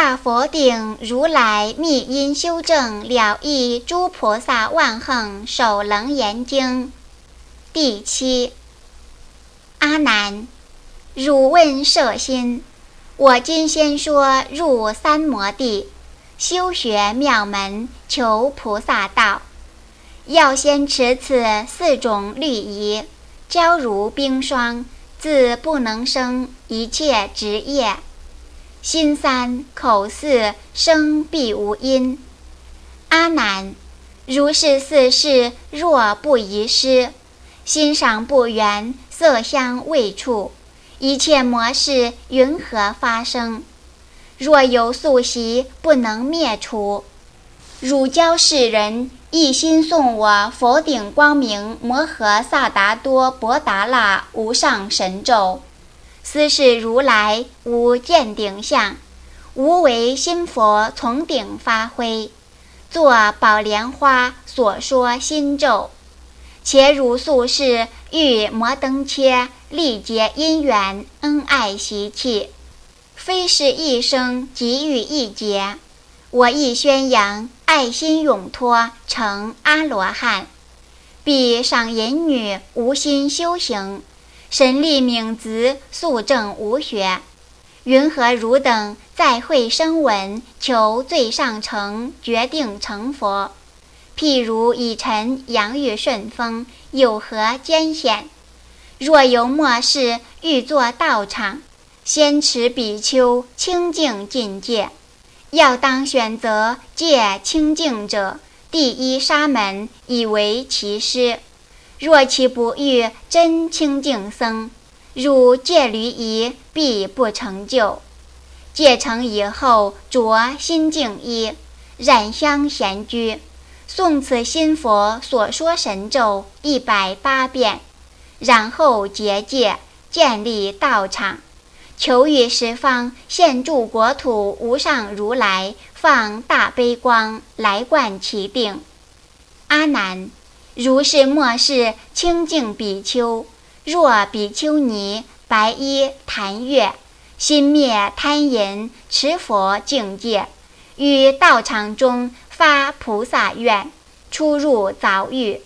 大佛顶如来密因修正了义诸菩萨万行首楞严经第7。阿难，汝问舍心，我今先说入三摩地，修学妙门，求菩萨道。要先持此4种律仪，交如冰霜，自不能生一切执业。心3，口4，声必无音。阿难，如是4事若不遗失，欣赏不缘，色香味触，一切魔事云何发生？若有宿习不能灭除，汝教世人一心诵我佛顶光明摩诃萨达多博达那无上神咒，斯是如来无见顶相，无为心佛从顶发挥，作宝莲花所说心咒。且汝素世欲摩登切历劫因缘恩爱习气，非是一生即遇一劫，我亦宣扬爱心永脱成阿罗汉。彼赏淫女无心修行，神力冥子速证无学，云何汝等再会声闻，求最上乘，决定成佛？譬如以尘洋遇顺风，有何艰险？若有末世欲作道场，先持比丘清净境界，要当选择戒清净者，第一沙门以为其师。若其不遇真清净僧，汝戒律仪必不成就。戒成以后，着心净衣，染香闲居，诵此心佛所说神咒180遍，然后结戒，建立道场，求于十方现住国土无上如来放大悲光来灌其定。阿难，如是末世清净比丘，若比丘尼白衣檀月，心灭贪淫，持佛境界，于道场中发菩萨愿，出入早狱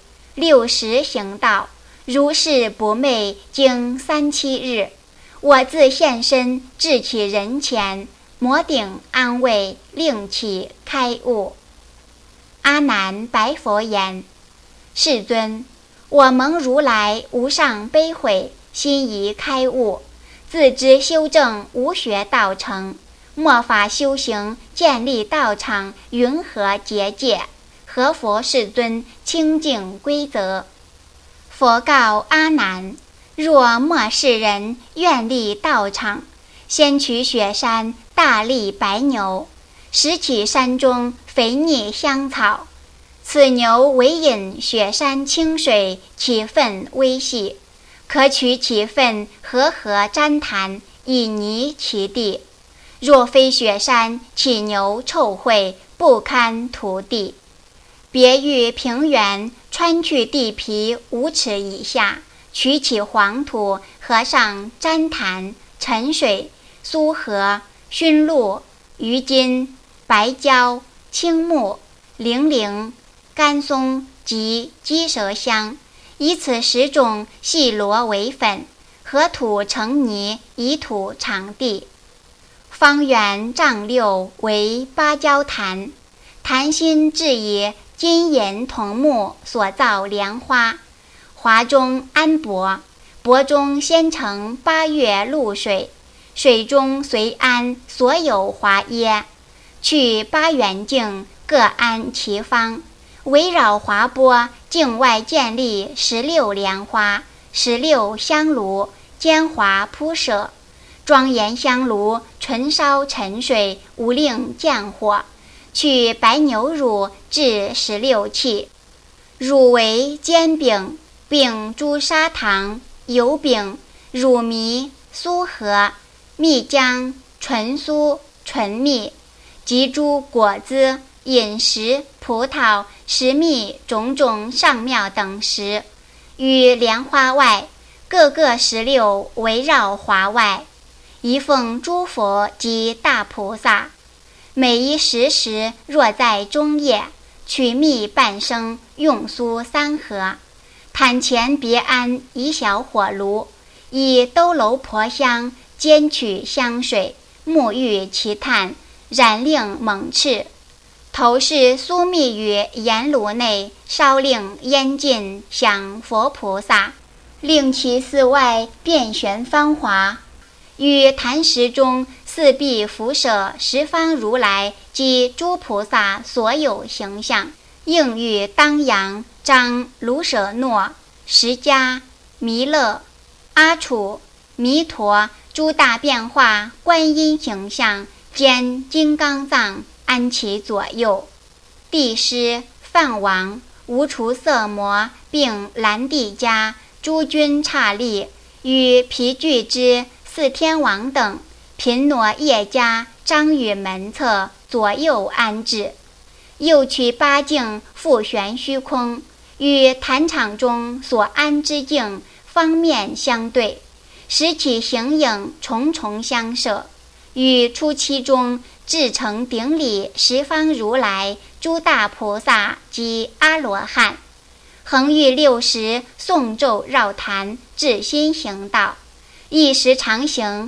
，60行道，如是不寐，经3-7日，我自现身至其人前，摩顶安慰，令其开悟。阿难白佛言：世尊，我蒙如来无上悲悔，心宜开悟，自知修正无学道成，末法修行，建立道场，云何结界？何佛世尊清净规则？佛告阿难：若末世人愿立道场，先取雪山大力白牛，拾起山中肥腻香草，此牛为饮雪山清水，其粪微细，可取其粪和沾檀，以泥其地。若非雪山，其牛臭秽，不堪涂地。别于平原，穿去地皮5尺以下，取起黄土，和上粘檀、沉水、苏合、熏露、鱼筋、白胶、青木、苓苓、甘松及鸡舌香，以此10种细罗为粉，和土成泥，以土场地。方圆丈6为芭蕉檀，檀心制以金银铜木所造莲花，华中安帛，帛中先盛8月露水，水中随安所有华耶，去8圆镜，各安其方，围绕华钵，境外建立16莲花，16香炉，坚华铺设，庄严香炉，纯烧沉水，无令降火，取白牛乳制16器，乳为煎饼，并诸砂糖、油饼、乳糜、酥核、蜜浆、纯酥、纯蜜，及诸果子、饮食、葡萄、食蜜种种上妙等食，与莲花外，各个16围绕华外，一奉诸佛及大菩萨。 每一时若在中夜，取蜜半升，用酥3合。坛前别安一小火炉，以兜楼婆香煎取香水，沐浴其炭，染令猛炽。头是酥蜜于盐炉内，烧令烟尽，享佛菩萨，令其寺外遍旋芳华。于坛石中四壁辐射十方如来及诸菩萨所有形象，应与当阳、张、卢舍诺、释迦、弥勒、阿楚、弥陀诸大变化观音形象，兼金刚藏安其左右。帝师、梵王、无除色魔并兰帝迦诸君刹利与毗俱之四天王等，频挪叶迦张与门侧左右安置。又取8境复悬虚空，与坛场中所安之境方面相对，使其形影重重相摄。与初期中至诚顶礼十方如来诸大菩萨及阿罗汉，恒欲6时诵咒绕坛，至心行道，一时常行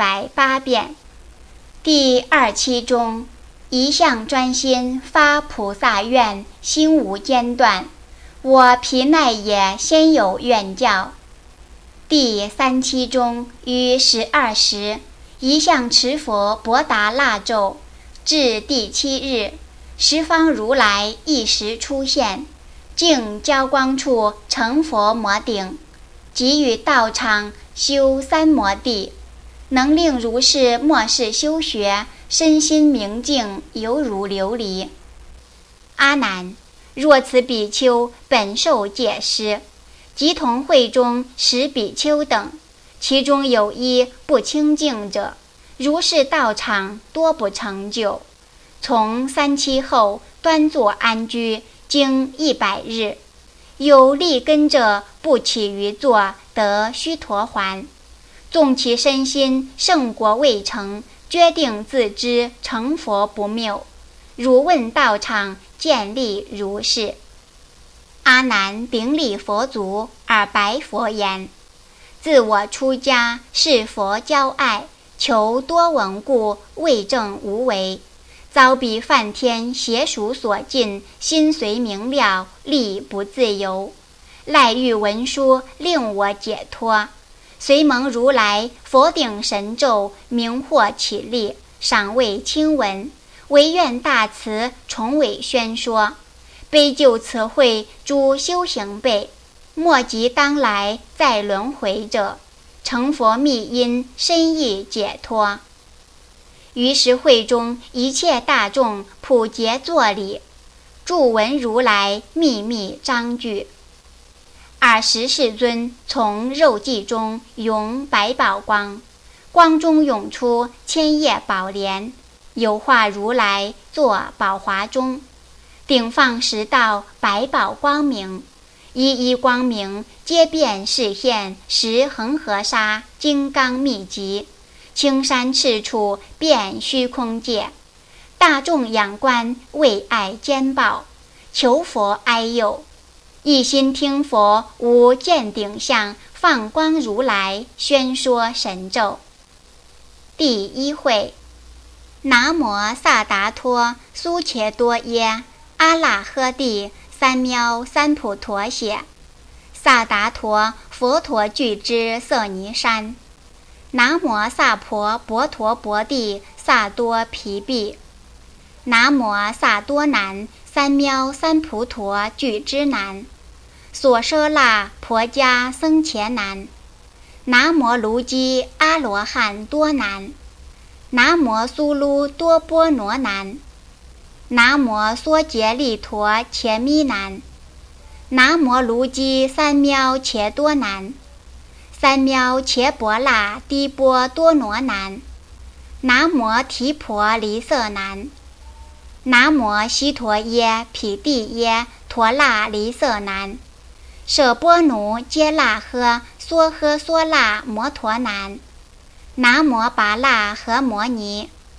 108遍。第2期中，一向专心发菩萨愿，心无间断。我毗奈也先有愿教。第3期中，于12时，一向持佛博达腊咒，至第7日，十方如来一时出现，净交光处成佛摩顶，即与道场修3摩地，能令如是末世修学，身心明净，犹如琉璃。阿难，若此比丘本受戒师，即同会中10比丘等，其中有一不清净者，如是道场多不成就。从3期后端坐安居，经100日，有立根者不起于座，得须陀洹。纵其身心圣果未成，决定自知成佛不谬。汝问道场，见利如是。阿难顶礼佛足，而白佛言：自我出家，是佛骄爱，求多闻故，未证无为。遭彼梵天邪属所禁，心随明了，力不自由。赖欲文书，令我解脱。遂蒙如来佛顶神咒，明获起立，赏为亲闻，唯愿大慈，重为宣说。悲救此会诸修行辈，莫及当来再轮回者，成佛密因，深意解脱。于是会中一切大众普结作礼，著闻如来秘密章句。20世尊从肉髻中涌百宝光，光中涌出千叶宝莲，有化如来坐宝华中，顶放10道百宝光明，一一光明皆遍示现10恒河沙金刚密集，青山赤处遍虚空界。大众仰观，为爱坚抱，求佛哀佑。一心听佛无见顶相，放光如来宣说神咒。第1会，南无萨达托苏伽多耶阿那呵帝三藐三菩陀血。萨达陀佛陀具之色尼山。南无萨婆婆陀婆帝萨多毗毗。南无萨多南三藐三菩陀具之南。所舍那婆伽僧伽南。南无卢基阿罗汉多南。南无苏噜多波罗南。南无梭竭利陀伽弥南。南无卢基三藐伽多南。三藐伽婆那帝波多罗南。南无提婆离色南。南无悉陀耶毗帝耶陀那离色南。舍波奴揭那呵梭呵梭那摩陀南。南无跋那和摩尼。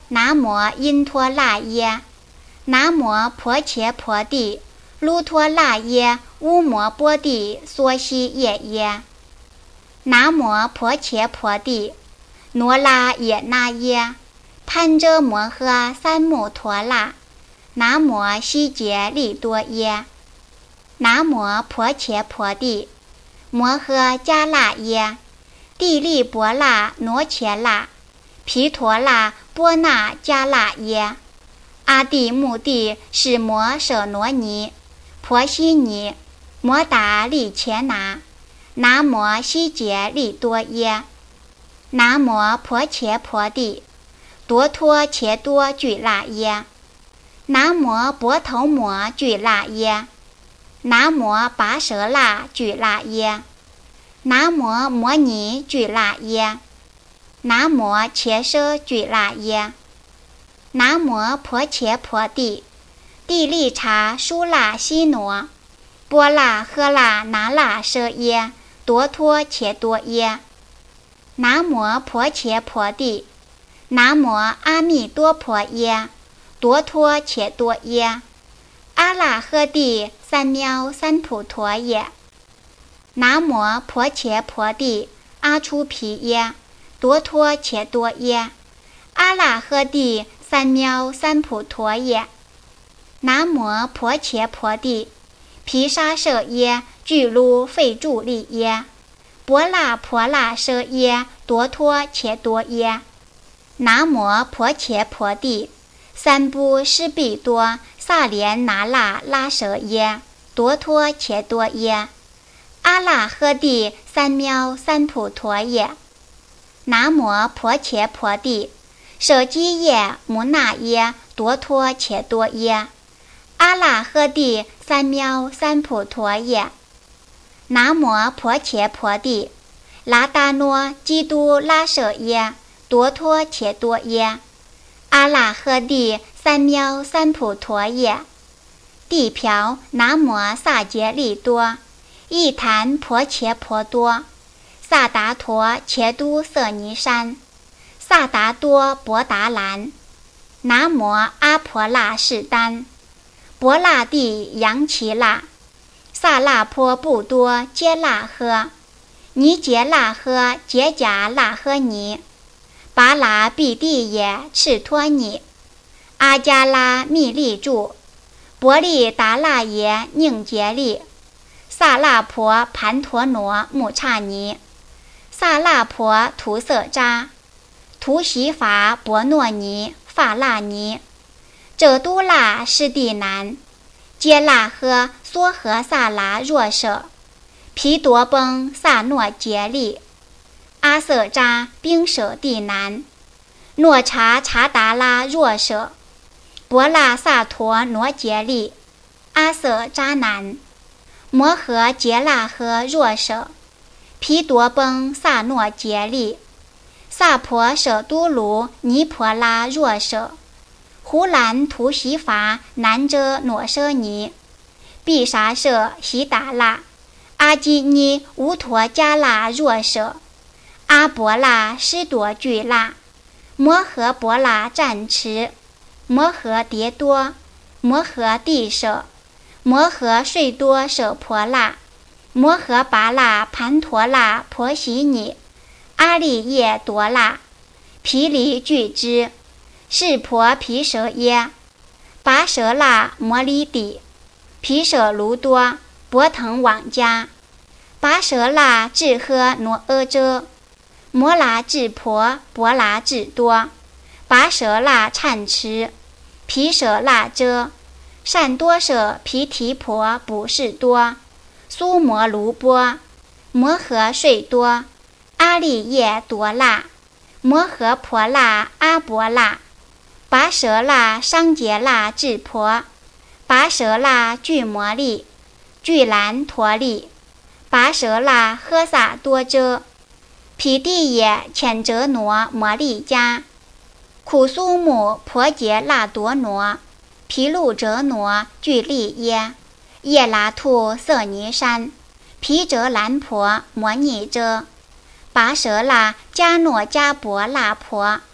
南无因陀那耶，南无婆伽婆帝，卢陀那耶乌摩波帝娑悉耶耶，南无婆伽婆帝，罗拉耶那耶，潘遮摩诃三摩陀那，南无悉杰利多耶，南无婆伽婆帝，摩诃迦那耶，帝利波那罗伽那，毗陀那波那迦那耶，阿帝目帝释摩舍罗尼，婆悉尼，摩达利伽那，南无悉杰利多耶，南无婆伽婆帝，多托伽多俱那耶，南无波头摩俱那耶，南无跋舍那俱那耶，南无摩尼俱那耶，南无伽舍俱那耶，南无婆伽婆帝，帝利察舒那悉挪，波那诃那那那舍耶，多托伽多耶，南无婆伽婆帝，南无阿弥多婆耶，多托伽多耶，阿那诃帝三藐三菩陀耶，南无婆伽婆帝，阿出毗耶，多托伽多耶，阿那诃帝三藐三菩陀耶，南无婆伽婆帝，毗沙舍耶俱卢吠住利耶，波那婆那舍耶，多托伽多耶，南无婆伽婆帝，三不施比多萨莲那那拉舍耶，多托伽多耶，阿那诃帝三藐三菩陀耶，南无婆伽婆帝，舍基耶摩那耶，多托伽多耶，阿那诃帝三藐三菩陀耶，南无婆伽婆帝，拉达诺基督拉舍耶，多托伽多耶，阿那诃帝三藐三菩陀耶，地瓢南无萨杰利多，一檀婆伽婆多，萨达陀伽都色尼山，萨达多博达兰，南无阿婆那士丹，博那帝扬耆那，萨那婆布多揭那诃，尼揭那诃揭迦那诃尼，巴拉毗帝耶赤托尼，阿迦拉密利住，波利达那耶宁杰利，萨那婆盘陀罗穆刹尼，萨那婆图色扎，图悉法波诺尼法那尼，遮都那施地南，揭那诃梭诃萨那若舍，毗多崩萨诺杰利，阿瑟扎冰舍地南，诺查查达拉若舍，波那萨陀罗杰利，阿瑟扎南，摩诃揭那诃若舍，毗多崩萨诺杰利，萨婆舍都卢尼婆拉若舍，胡兰图悉法南遮诺舍尼，毗沙舍悉达那，阿基尼乌陀迦那若舍，阿婆那施多俱那，摩诃婆那战持，摩诃迭多，摩诃帝舍，摩诃睡多舍婆那，摩诃巴那盘陀那婆悉尼，阿利耶多那，毗梨俱之，是婆毗舍耶，跋舍那摩利底，毗舍卢多，波腾往家，跋舍那智诃挪阿遮，摩那智婆波那智多，跋舍那忏持，毗舍那遮，善多舍毗提婆不是多，苏摩卢波，摩诃睡多，阿利耶多那，摩诃婆那阿婆那，跋舍那商杰那智婆，跋舍那俱摩利，俱兰陀利，跋舍那诃萨多遮，毗帝耶浅哲挪摩利迦，苦苏姆婆杰那多挪，毗卢遮挪俱利耶，叶拉兔色尼山，毗遮兰婆摩尼遮，跋舍那迦诺迦婆那婆，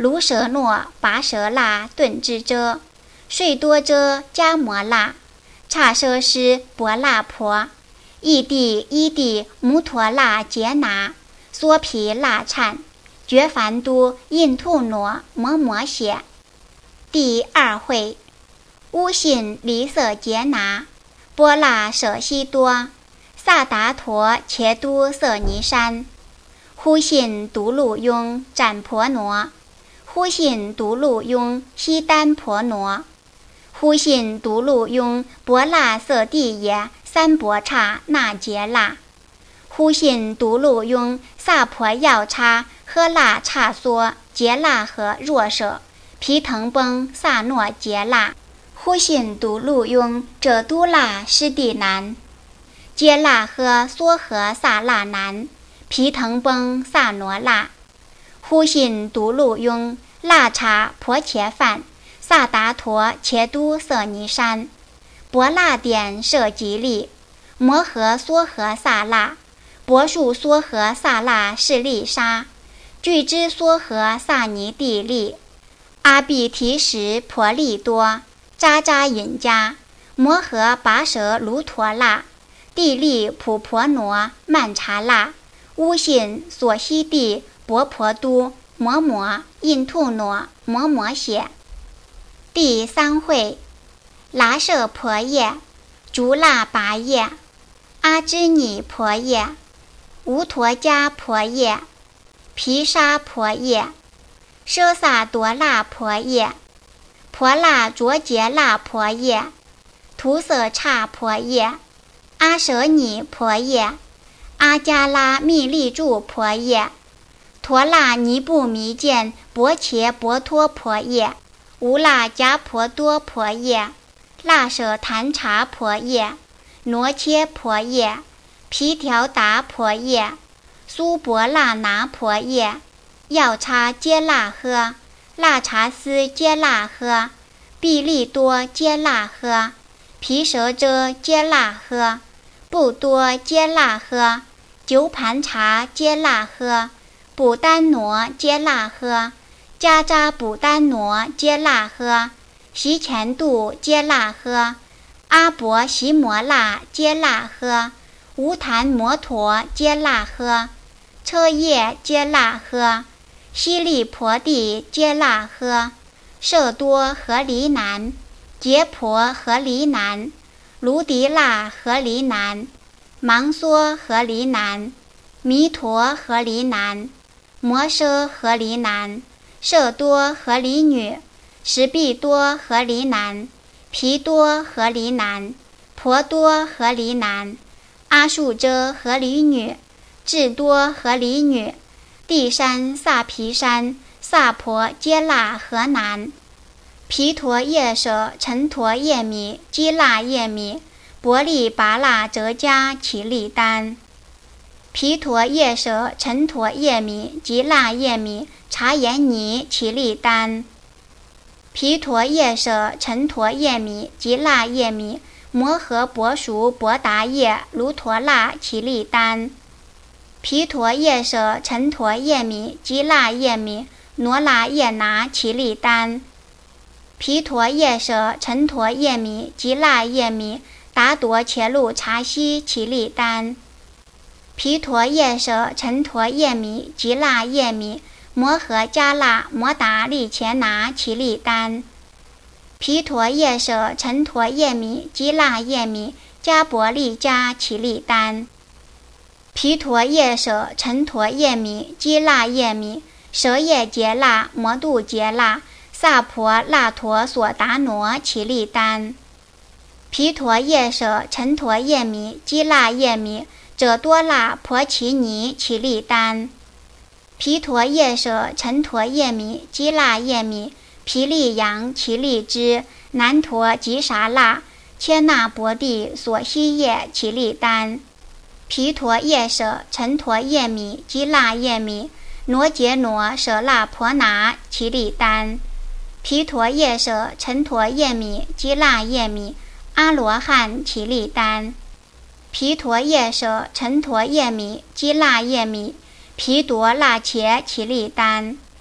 卢舍诺拔舍那顿之遮，睡多遮迦摩那，刹奢施波那婆，异地依地摩陀那羯拿，娑毗那颤，觉梵都印吐挪摩摩血。第二会，乌信离色羯拿，波那舍悉多，萨达陀伽都色尼山，呼信独路雍占婆挪，呼信独路雍悉丹婆挪，呼信独路雍波那色地也三婆刹那杰那，呼信独路雍萨婆药叉呵那刹梭杰那和若舍毗腾崩萨诺杰那，呼信独路雍者都那师地南，杰那呵梭和萨那南，毗腾崩萨挪那，呼信独路雍那叉婆伽梵萨达陀伽都色尼山，波那典舍吉利，摩诃梭诃萨那，波树梭诃萨那是利沙，具之梭诃萨尼地利，阿毗提什婆利多，扎扎引迦，摩诃跋舍卢陀那，地利普婆挪曼荼那，乌信所悉地婆婆都摩摩印吐挪摩摩血。第三会，拉舍婆耶，竹那拔耶，阿支尼婆耶，无陀迦婆耶，毗沙婆耶，舍萨多那婆耶，婆那卓杰那婆耶，图色刹婆耶，阿舍尼婆耶，阿迦拉密利住婆耶，陀那尼布弥见婆伽婆托婆耶，无那迦婆多婆耶，那舍檀茶婆耶，挪切婆耶，毗条达婆耶，苏婆那拿婆耶，药叉揭那呵，那查斯揭那呵，毕利多揭那呵，毗舍遮揭那呵，不多揭那呵，九盘茶揭那呵，补丹挪揭那呵，迦扎补丹挪揭那呵，习前度揭那呵，阿婆习摩那揭那呵，无檀摩陀揭那呵，车叶揭那呵，悉利婆地揭那呵，舍多合离南，羯婆合离南，卢迪那合离南，芒梭合离南，弥陀合离南，摩奢合离南，舍多合离女，十臂多合离南，毗多合离南，婆多合离南，阿树遮合离女，智多合离女，地山萨毗山萨婆揭那河南，毗陀夜舍陈陀夜弥基那夜弥，伯利拔那折迦其利丹，毗陀夜舍陈陀夜弥吉那夜弥察言尼其利丹，毗陀夜舍陈陀夜弥吉那夜弥摩诃婆熟婆达夜卢陀那其利丹，毗陀夜舍陈陀夜弥吉那夜弥挪那夜拿其利丹，毗陀夜舍陈陀夜弥吉那夜弥达夺伽路察悉其利丹，毗陀夜舍陈陀夜弥吉那夜弥摩诃迦那摩达利伽拿其利丹，毗陀夜舍陈陀夜弥吉那夜弥迦婆利迦其利丹，毗陀夜舍陈陀夜弥吉那夜弥舍夜杰那摩度杰那萨婆那陀所达挪其利丹，毗陀夜舍陈陀夜弥吉那夜弥者多那婆奇尼其利丹，毗陀夜舍陈陀夜弥吉那夜弥毗利扬其利支南陀吉沙那切那婆地所悉夜其利丹，毗陀夜舍陈陀夜弥吉那夜弥挪杰挪舍那婆拿其利丹，毗陀夜舍陈陀夜弥吉那夜弥阿罗汉其利丹，毗陀夜舍陈陀夜弥吉那夜弥毗夺那伽其利丹，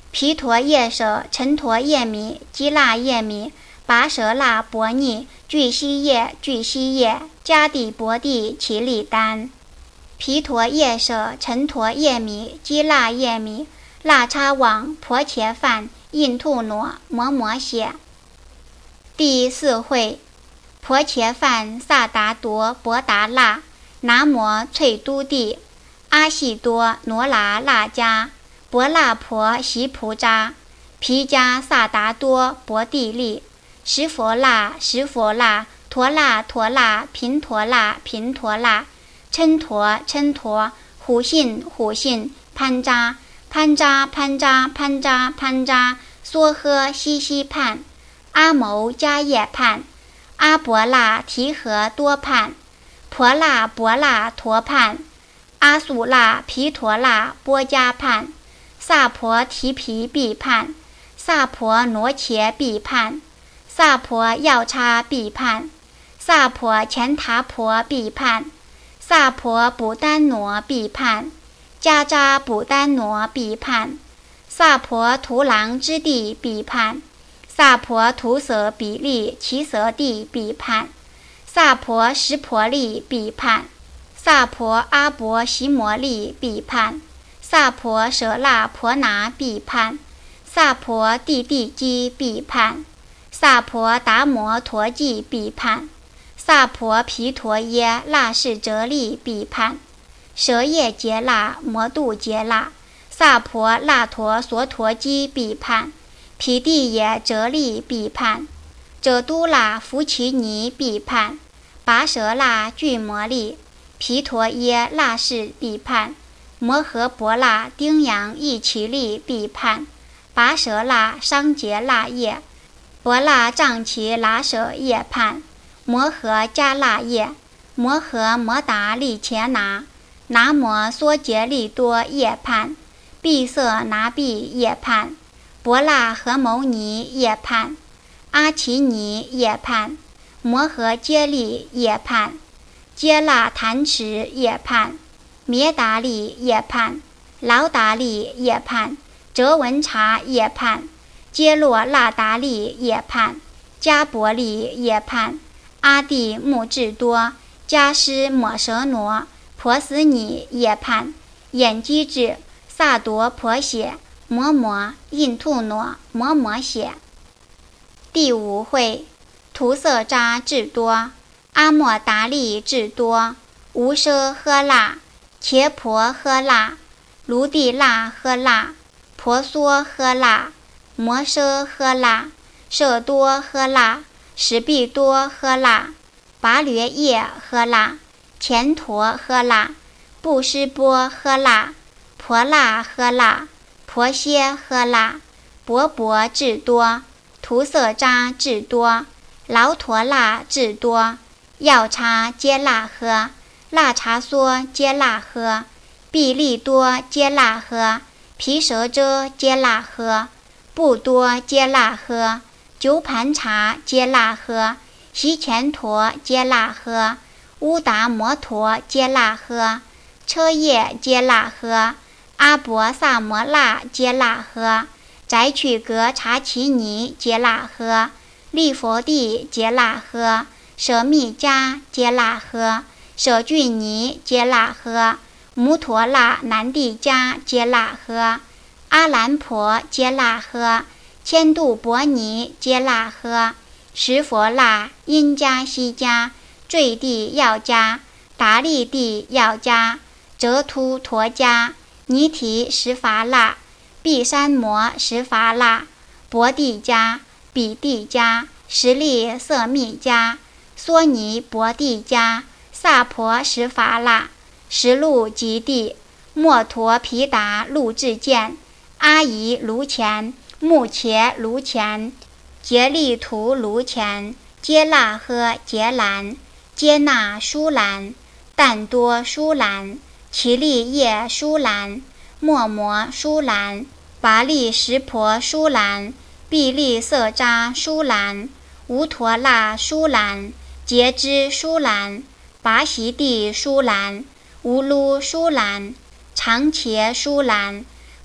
毗陀夜舍陈陀夜米基那夜米拔舌那波尼俱西叶迦帝波帝奇利丹。毗陀夜舍陈陀夜米基那夜米那叉网婆伽梵印吐挪摩摩血。第四会婆伽梵萨达多博达那南摩翠都帝阿悉多罗那那迦博那婆悉菩扎毗迦萨达多博地利十佛那陀那频陀那嗔陀虎信潘扎梭诃西畔阿牟迦叶畔阿婆那提诃多畔婆那陀畔阿素那毗陀那波迦畔萨婆提毗毗畔萨婆罗伽毗畔萨婆药叉毗畔萨婆乾闼婆毗畔萨婆补丹挪毗畔迦扎补丹挪毗畔萨婆图郎之地毗畔萨婆图舍比利其舍地毗畔萨婆什婆利毗畔萨婆阿婆悉摩利毗畔萨婆舍那婆拿毗畔萨婆地基毗畔萨婆达摩陀记毗畔萨婆毗陀耶那氏哲利毗畔舍耶杰那摩度杰那萨婆那陀娑陀基毗畔毗地耶哲利毗畔遮都那福奇尼毗畔拔舌那俱摩利毗陀耶那氏毗畔摩诃婆那丁扬益奇利毗畔拔舌那商杰那耶婆那藏奇那舍叶畔摩诃迦那耶摩诃摩达利伽那南摩梭杰利多叶畔毗舍那毗叶畔婆那诃牟尼叶畔阿奇尼叶畔摩诃揭利叶畔揭那檀池叶畔灭达利叶畔劳达利叶畔哲文察叶畔揭洛那达利叶畔迦伯利叶畔阿地木智多迦湿摩舍罗婆斯尼叶畔眼基智萨夺婆血摩印吐挪摩摩血。第五会图色扎智多阿莫达利智多无奢诃那伽婆诃那卢地那诃那婆娑诃那摩奢诃那舍多诃那史必多诃那跋略耶诃那乾陀诃那布施波诃那婆那诃那婆歇诃那伯智多图色扎智多劳陀那智多药叉揭那诃那叉梭揭那诃毕利多揭那诃毗舍遮揭那诃布多揭那诃九盘茶揭那诃悉乾陀揭那诃乌达摩陀揭那诃车叶揭那诃阿婆萨摩那揭那诃宅曲格察奇尼揭那诃利佛地揭那诃舍密迦揭那诃舍俱尼揭那诃摩陀那南地迦揭那诃阿兰婆揭那诃千度婆尼揭那诃十佛那因迦悉迦坠地要迦达利地要迦折突陀迦尼提十伐那毗山摩十伐那薄地迦比地迦十利色密迦梭尼薄地迦萨婆十伐那十路吉地摩陀毗达路智见阿夷卢前目伽卢前竭利图卢前揭那诃揭兰揭那舒兰但多舒兰奇利叶舒兰莫摩舒兰跋利什婆舒兰毕利色扎舒兰无陀那舒兰劫支舒兰拔悉地舒兰无噜舒兰长伽舒兰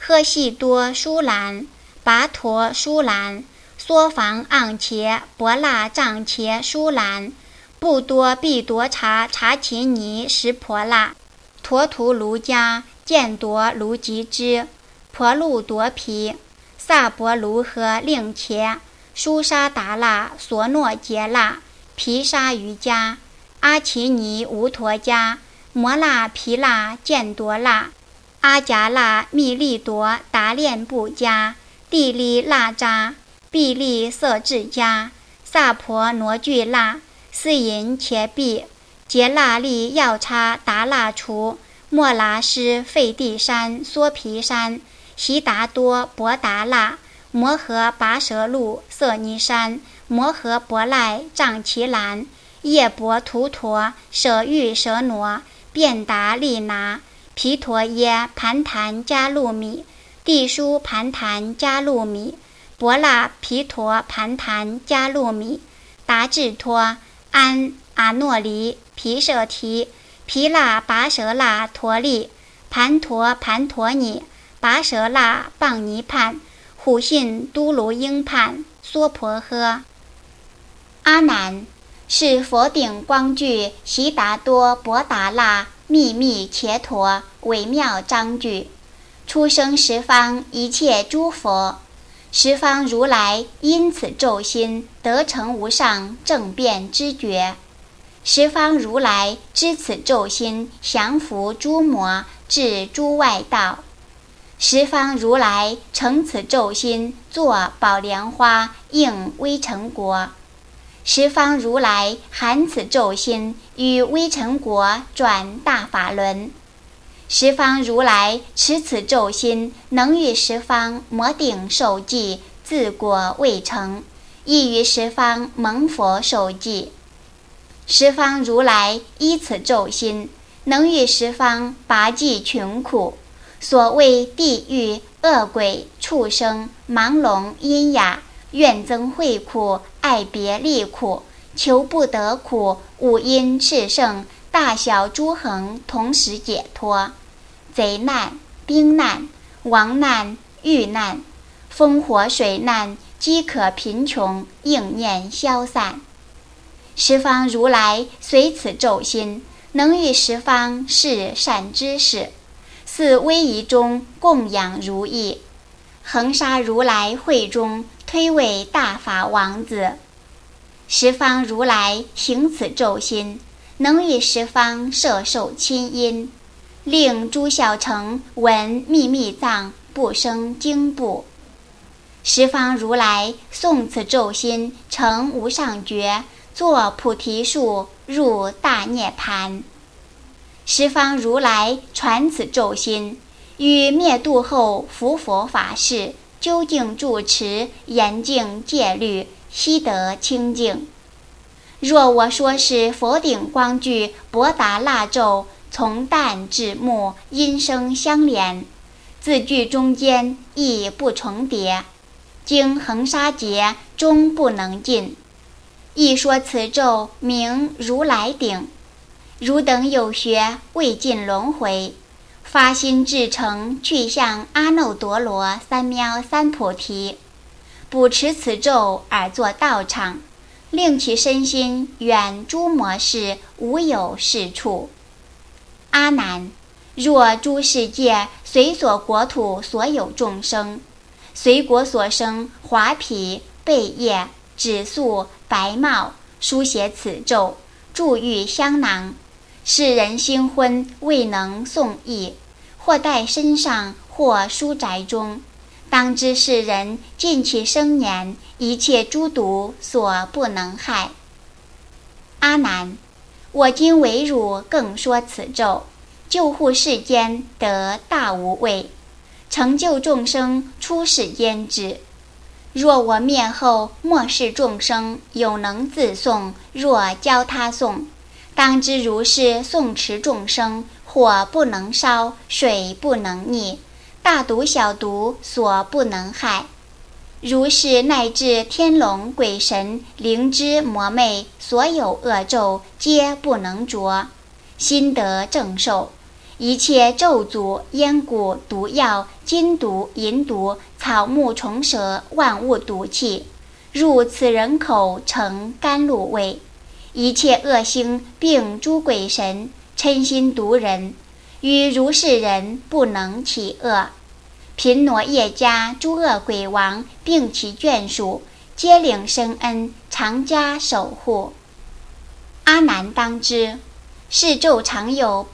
呵悉多舒兰，跋陀舒兰，娑房盎伽婆那藏伽舒兰，布多毕多查查奇尼什婆那，陀图卢迦犍多卢吉之，婆路多毗，萨婆卢诃令伽，舒沙达那索诺杰那，毗沙瑜伽，阿奇尼无陀迦，摩那毗那犍多那，阿迦那密利多达练布迦，地利那扎，毕利色智迦，萨婆挪俱那，斯银伽毕，杰那利药叉达那除，莫拉施费地山娑毗山，悉达多博达那，摩诃跋舍路色尼山，摩诃婆赖藏其兰，叶婆图陀舍玉舍挪，便达利拿，毗陀耶盘檀迦路米，地书盘檀迦路米，婆那毗陀盘檀迦路米，达智托安阿诺离毗舍提，毗那跋舍那陀利，盘陀盘陀尼，跋舍那棒尼判，虎信都卢英判，娑婆诃。阿难，是佛顶光具悉达多博达那秘密伽陀微妙章句，出生十方一切诸佛，十方如来因此咒心得成无上正遍知觉，十方如来知此咒心降伏诸魔至诸外道，十方如来成此咒心作宝莲花应微尘国，十方如来含此咒心于微尘国转大法轮，十方如来持此咒心能于十方摩顶受记，自果未成，亦于十方蒙佛受记，十方如来依此咒心能于十方拔济穷苦，所谓地狱恶鬼畜生盲聋阴哑，怨憎会苦，爱别离苦，求不得苦，五阴炽盛，大小诸恒同时解脱，贼难、兵难、亡难、遇难、风火水难，饥渴贫穷，应念消散。十方如来随此咒心，能于十方示善知识，似威仪中供养如意，恒沙如来会中推为大法王子。十方如来行此咒心，能于十方摄受亲因，令诸小乘闻秘密藏，不生惊怖。十方如来诵此咒心，成无上觉，作菩提树，入大涅盘。十方如来传此咒心，于灭度后伏佛法事，究竟住持，严净戒律，悉得清净。若我说是佛顶光具博达那咒，从旦至暮，音声相连，字句中间亦不重叠，经恒沙劫终不能尽。亦说此咒名如来顶，汝等有学未尽轮回，发心至诚，去向阿耨多罗三藐三菩提，补持此咒而作道场，令其身心远诸魔事，无有是处。阿难，若诸世界随所国土所有众生，随国所生华毗、贝叶、指素、白帽，书写此咒，注于香囊，世人新婚未能诵译，或带身上，或书宅中，当知世人尽其生年，一切诸毒所不能害。阿难，我今为汝更说此咒，救护世间得大无畏，成就众生出世间智。若我灭后，末世众生有能自诵，若教他诵，当知如是诵持众生，火不能烧，水不能溺，大毒小毒所不能害。如是乃至天龙鬼神灵芝魔魅，所有恶咒皆不能着，心得正受， 一切咒诅、烟蛊、毒药、金毒、银毒、草木虫蛇、万物毒气，入此人口成甘露味。一切恶星并诸鬼神，嗔心毒人，与如是人不能起恶。频挪业家诸恶鬼王并其眷属，皆领生恩，常加守护。阿难当知，是咒常有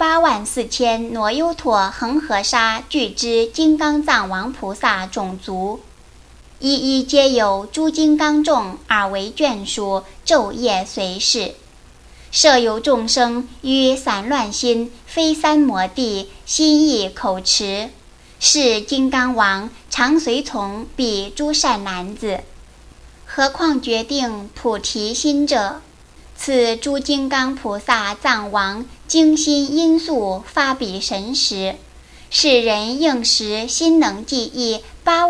84000挪优陀恒河沙具之金刚藏王菩萨种族，一一皆有诸金刚众而为眷属，昼夜随侍。设有众生于散乱心，非三摩地，心意口持，是金刚王常随从彼诸善男子。何况决定菩提心者，此诸金刚菩萨藏王精心因素发彼神识，是人应时心能记忆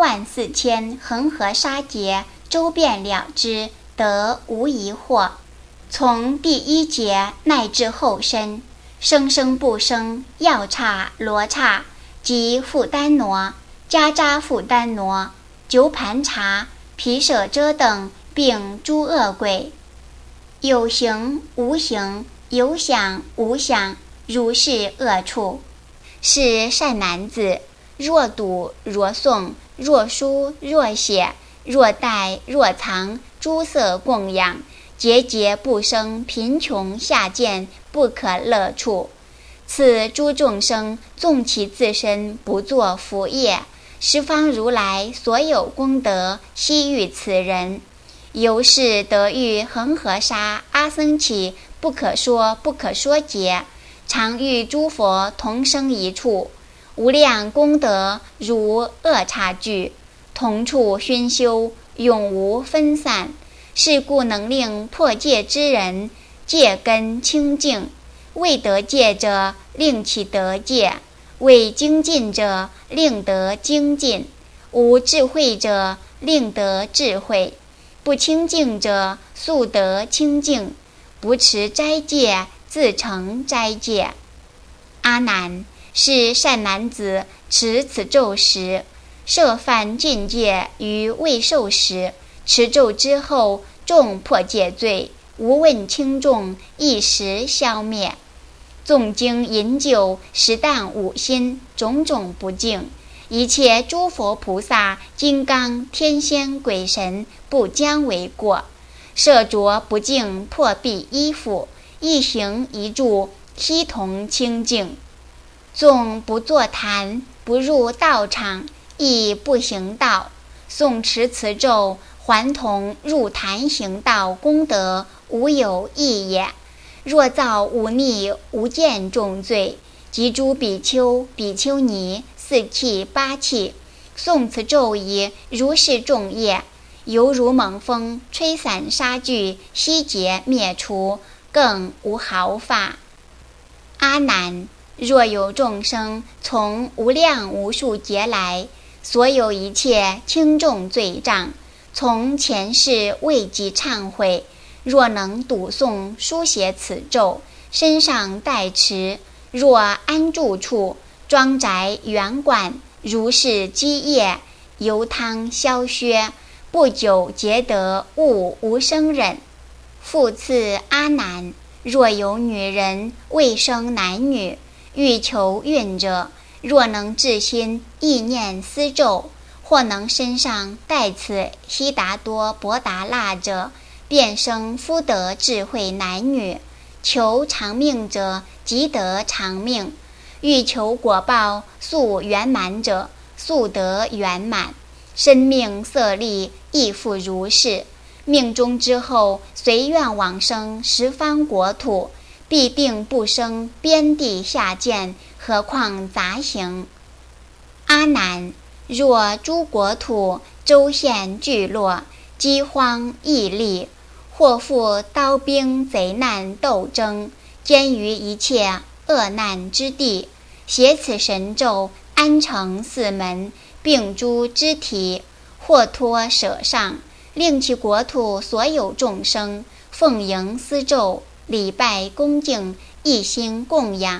84000恒河沙劫，周遍了之，得无疑惑。从第一劫乃至后身，生生不生、药刹、罗刹及富丹挪、迦扎富丹挪、九盘查、毗舍遮等，并诸恶鬼，有形无形，有想无想，如是恶处。是善男子，若读若诵，若书若写，若戴若藏，诸色供养，节节不生贫穷下贱，不可乐处。此诸众生纵其自身不作福业，十方如来所有功德悉予此人，由是得遇恒河沙阿僧祇不可说不可说劫，常与诸佛同生一处，无量功德如恶刹聚，同处熏修，永无分散。是故能令破戒之人戒根清净，未得戒者令其得戒，未精进者令得精进，无智慧者令得智慧，不清净者速得清净，不持斋戒自成斋戒。阿难，是善男子持此咒时，设犯禁戒于未受时，持咒之后，众破戒罪，无问轻重，一时消灭。纵经饮酒，食啖五辛，种种不净，一切诸佛菩萨、金刚、天仙、鬼神，不将为过。设着不净破壁衣服，一行一住，悉同清净。纵不坐坛，不入道场，亦不行道，诵持此咒，还同入坛行道功德，无有异也。若造忤逆无间重罪，及诸比丘、比丘尼、四气八气，诵此咒已，如是众业，犹如猛风吹散沙聚，悉皆灭除，更无毫发。阿难，若有众生从无量无数劫来，所有一切轻重罪障，从前世未及忏悔，若能读诵书写此咒，身上带持，若安住处、庄宅园馆，如是积业，油汤消削，不久皆得悟无生忍。复次阿难，若有女人未生男女，欲求孕者，若能至心意念思咒，或能身上带此悉达多博达那者，便生福德智慧男女。求长命者，即得长命；欲求果报速圆满者，速得圆满。生命色力亦复如是。命中之后，随愿往生十方国土，必定不生边地下贱，何况杂行。阿难，若诸国土州县聚落，饥荒疫痢，或复刀兵贼难斗争，兼于一切恶难之地，写此神咒，安成四门，并诸肢体，或托舍上，令其国土所有众生奉迎思咒，礼拜恭敬，一心供养，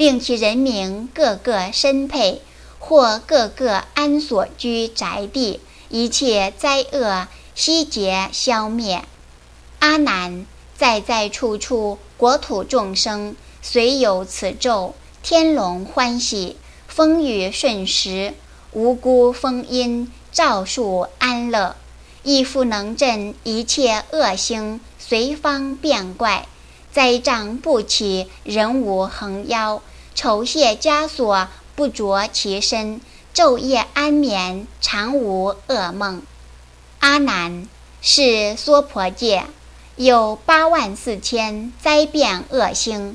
令其人民个个身配，或个个安所居宅地，一切灾厄悉皆消灭。阿难，在在处处国土众生虽有此咒，天龙欢喜，风雨顺时，无辜风音，照树安乐，亦复能镇一切恶星，随方变怪，灾障不起，人无横妖，酬谢枷锁不着其身，昼夜安眠，常无噩梦。阿难，是娑婆界有84000灾变恶星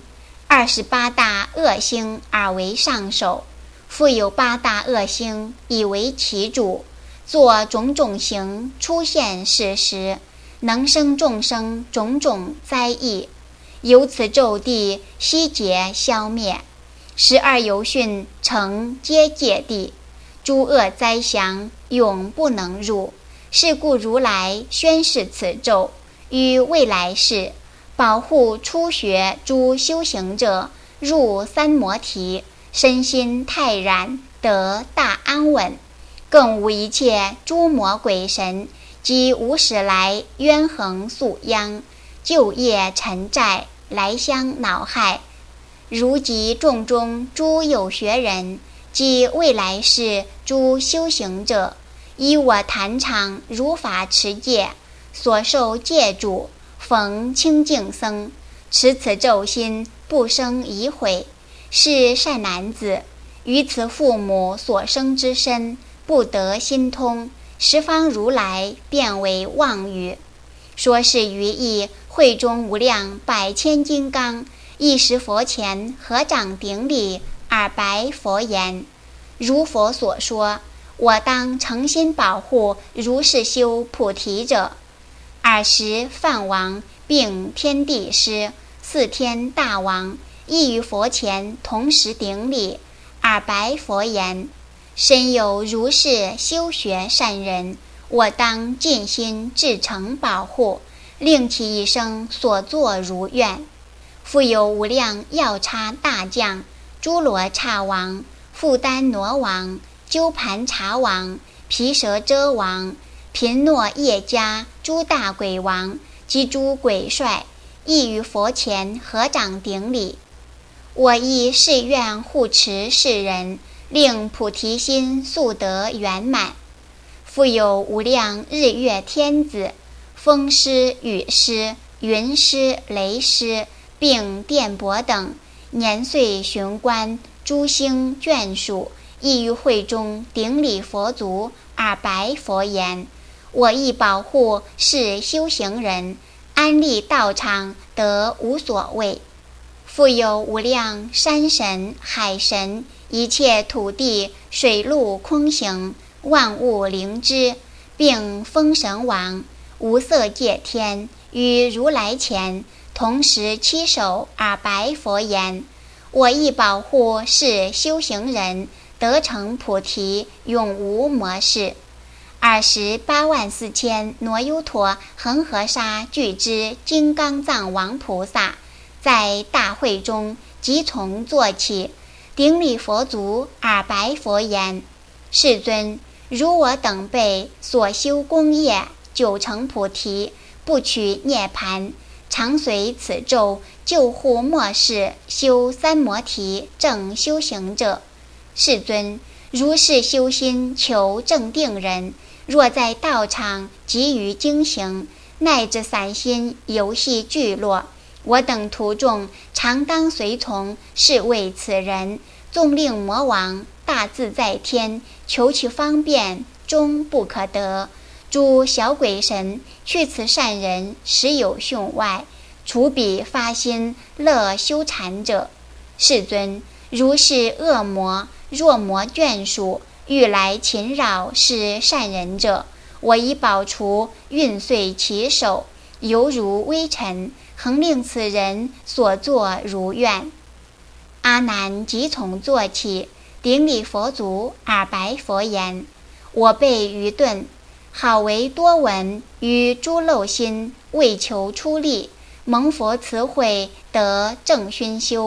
，28大恶星而为上首，复有8大恶星以为其主，作种种形出现世时，能生众生种种灾异，由此咒地悉皆消灭。12游训成皆界地，诸恶灾祥永不能入。是故如来宣示此咒，于未来世保护初学诸修行者入三摩提，身心泰然，得大安稳，更无一切诸魔鬼神及无始来冤横宿殃，旧业尘债来相恼害。如及众中诸有学人及未来世诸修行者，依我坛场如法持戒，所受戒主，逢清净僧，持此咒心，不生疑悔。是善男子，于此父母所生之身，不得心通，十方如来变为妄语。说是于意会中无量百千金刚，一时佛前合掌顶礼，而白佛言：如佛所说，我当诚心保护如是修菩提者。尔时梵王并天地师、4天大王亦于佛前同时顶礼，而白佛言：身有如是修学善人，我当尽心至诚保护，令其一生所作如愿。复有无量药叉大将、诸罗刹王、富丹挪王、鸠盘茶王、毗舍遮王、频诺叶迦诸大鬼王及诸鬼帅，亦于佛前合掌顶礼。我亦誓愿护持世人，令菩提心速得圆满。复有无量日月天子、风师、雨师、云师、雷师，并电帛等年岁巡观诸星眷属，亦于会中顶礼佛足，而白佛言：我亦保护是修行人，安立道场，得无所谓。复有无量山神、海神，一切土地、水陆空行，万物灵知，并风神王、无色界天，于如来前同时稽首，而白佛言：我亦保护是修行人，得成菩提，永无魔事。尔时84000挪优陀恒河沙具之金刚藏王菩萨，在大会中即从坐起，顶礼佛足，而白佛言：世尊，如我等辈所修功业，久成菩提，不取涅盘，常随此咒救护末世修三摩提正修行者。世尊，如是修心求正定人，若在道场急于经行，乃至散心游戏聚落，我等徒众常当随从，是为此人。纵令魔王大自在天，求其方便，终不可得。诸小鬼神去此善人，实有训外，除彼发心乐修禅者。世尊，如是恶魔、弱魔眷属欲来侵扰是善人者，我已保除，运碎其手，犹如微尘，恒令此人所作如愿。阿难即从坐起，顶礼佛足，而白佛言：我辈愚钝，好为多闻于诸漏心，为求出力，蒙佛慈惠，得正熏修，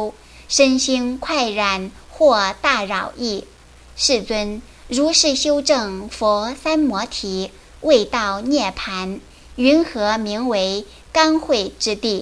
身心快然，或大扰意。世尊，如是修正佛三摩提，未到涅盘，云何名为甘慧之地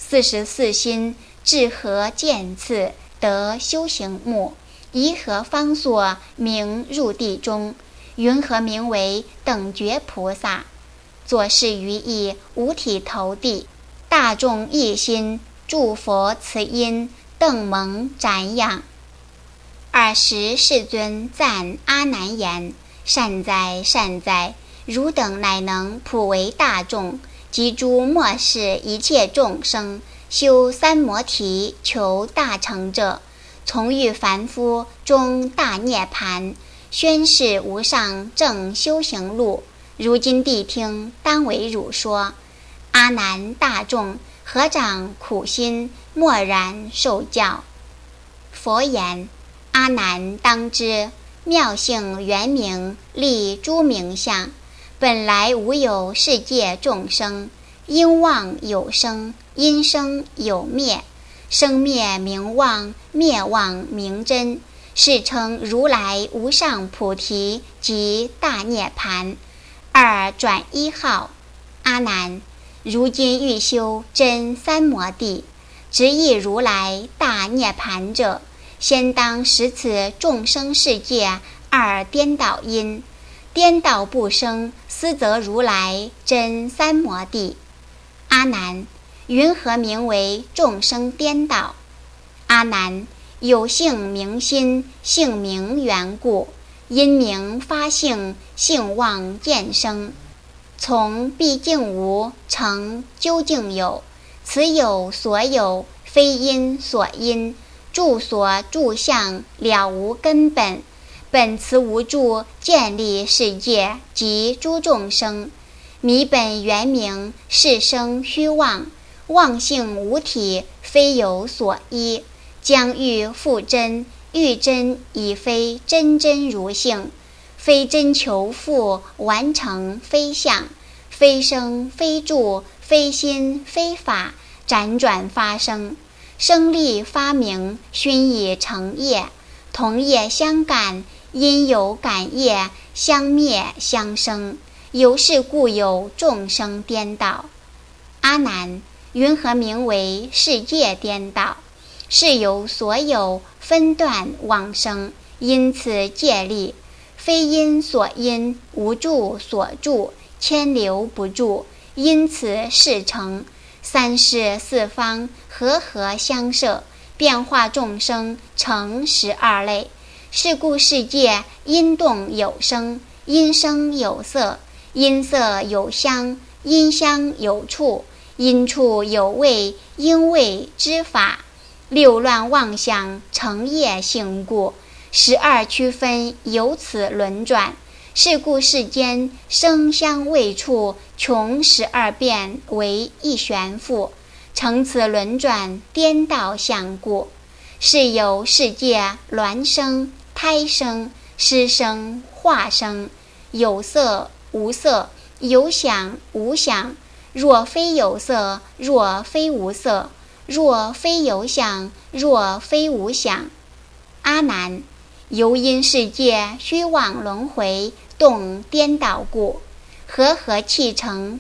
？44心至何见次，得修行目？宜何方所名入地中？云何名为等觉菩萨？作是于意，五体投地，大众一心，诸佛慈音，邓蒙瞻仰。20世尊赞阿难言：善哉善哉，汝等乃能普为大众及诸末世一切众生修三摩提求大成者，从欲凡夫终大涅盘，宣示无上正修行路。如今谛听，当为汝说。阿难大众，合掌苦心，默然受教。佛言：阿难当知，妙性圆明，立诸名相，本来无有世界众生，因妄有生，因生有灭，生灭名妄，灭妄名真，是称如来无上菩提及大涅盘。2转1号。阿难，如今欲修真三摩地，直译如来大涅盘者，先当识此众生世界二颠倒因，颠倒不生，斯则如来真三摩地。阿难，云何名为众生颠倒？阿难，有性名心，性名缘故，因名发性，性妄见生。从毕竟无，成究竟有，此有所有，非因所因，住所住相，了无根本，本慈无住，建立世界及诸众生，迷本圆明，是生虚妄，妄性无体，非有所依，将欲复真，欲真已非真真如性，非真求复，完成非相，非生非住，非心非法，辗转发生，生力发明，熏以成业，同业相感，因有感业，相灭相生，由是故有众生颠倒。阿难，云何名为世界颠倒？是有所有，分段往生，因此界立，非因所因，无住所住，牵流不住，因此事成。三世四方，和合相摄，变化众生成12类。是故世界因动有声，因声有色，因色有香，因香有触，因触有味，因味知法。六乱妄想，成业性故，12区分，由此轮转。是故世间声香味触，穷12变为一旋复，成此轮转颠倒相故。是有世界孪生、胎生、湿生、化生，有色无色，有想无想，若非有色，若非无色，若非有想，若非无想。阿难，由因世界虚妄轮回，动颠倒故，和合气成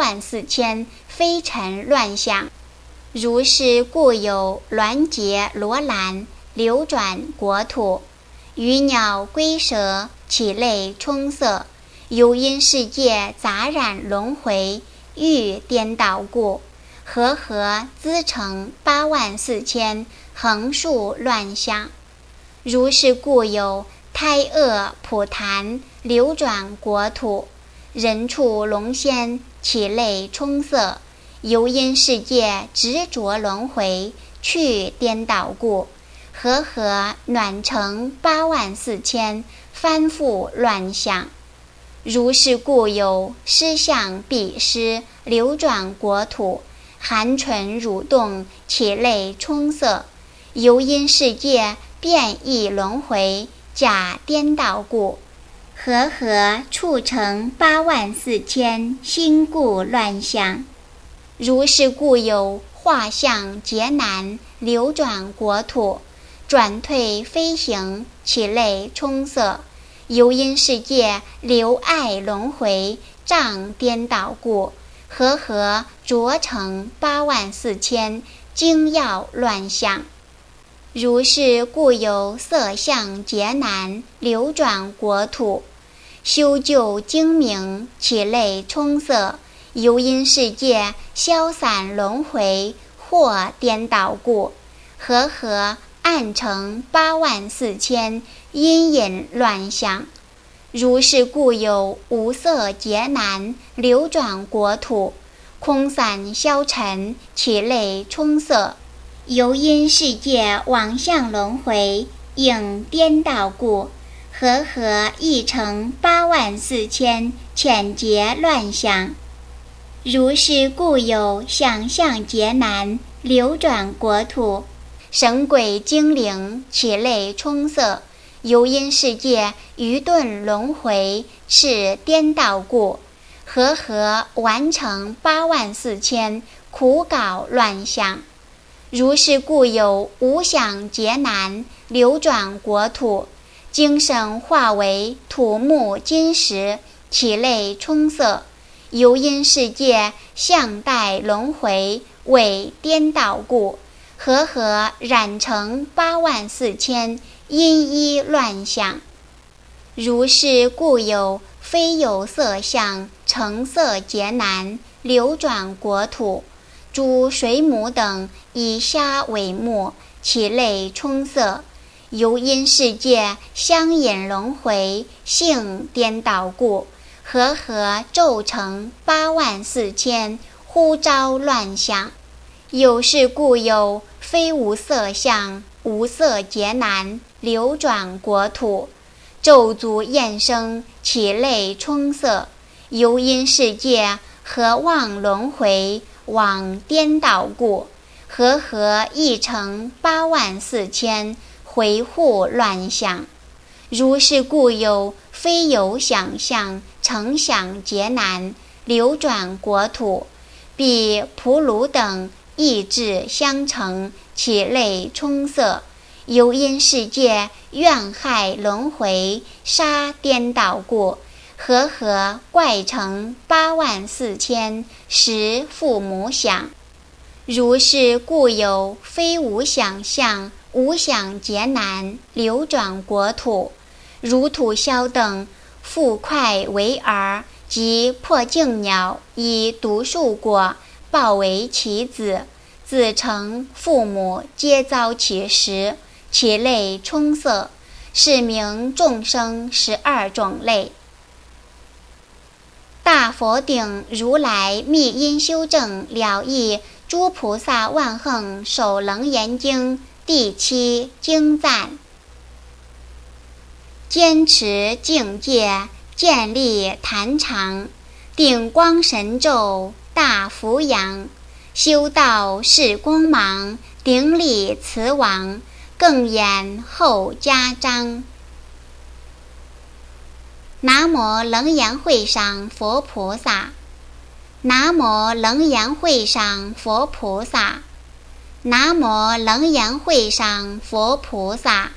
84000非尘乱想。如是故有鸾结罗兰，流转国土，鱼鸟龟蛇，起类充塞，由因世界杂染轮回，欲颠倒故，和合资成84000横竖乱想。如是故有胎恶普檀，流转国土，人畜龙仙，起类充塞，由因世界执着轮回，去颠倒故，和合暖成84000翻覆乱想。如是故有尸相必尸，流转国土，含唇蠕动，起类充塞，由因世界变异轮回，假颠倒故，和合处成84000心故乱想。如是故有化象劫难，流转国土，转退飞行，其类充塞，由因世界流爱轮回，障颠倒故，和合浊成84000精要乱象。如是故有色相劫难，流转国土，修旧精明，其类充塞，由因世界消散轮回，或颠倒故，和合暗成84000阴隐乱象。如是故有无色劫难，流转国土，空散消沉，其类充塞，由因世界往向轮回，应颠倒故，和合亦成84000浅劫乱象。如是故有想象劫难，流转国土，神鬼精灵，其类充塞，由因世界愚钝轮回，是颠倒故，和合完成84000苦搞乱象。如是故有无想劫难，流转国土，精神化为土木金石，其类充塞，由因世界相待轮回，为颠倒故，和合染成84000阴一乱象。如是故有非有色相，成色劫难，流转国土，诸水母等以沙为目，其类充塞，由因世界相引轮回，性颠倒故，和合骤成84000呼召乱象。有是故有非无色相，无色劫难，流转国土，咒诅厌生，其类充塞，由因世界合妄轮回，往颠倒故，和合亦成84000回护乱象。如是故有非有想象，成想劫难，流转国土，彼蒲卢等意志相成，其类充塞，由因世界怨害轮回，杀颠倒故，和合怪成84000实父母想。如是故有非无想象，无想劫难，流转国土，如土枭等复快为儿，及破镜鸟以毒树果报为其子，子成父母皆遭其食，其类充塞，是名众生12种类。大佛顶如来密因修正了义诸菩萨万行首楞严经第7经赞。坚持境界，建立坛场，顶光神咒大福养，修道是光芒，顶礼慈王，更言后加章。南无楞严会上佛菩萨，南无楞严会上佛菩萨，南无楞严会上佛菩萨。